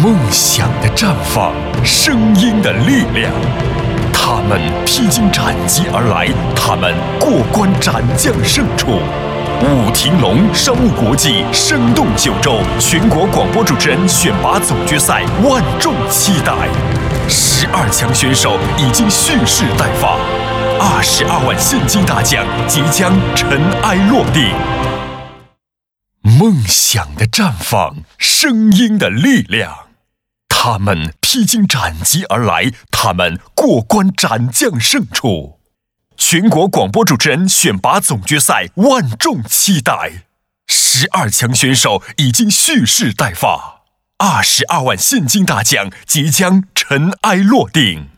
梦想的绽放，声音的力量。他们披荆斩棘而来，他们过关斩将胜出。武廷龙商务国际生动九州全国广播主持人选拔总决赛万众期待，12强选手已经蓄势待发，22万现金大奖即将尘埃落定。梦想的绽放，声音的力量。他们披荆斩棘而来，他们过关斩将胜出。全国广播主持人选拔总决赛万众期待，12强选手已经蓄势待发，22万现金大奖即将尘埃落定。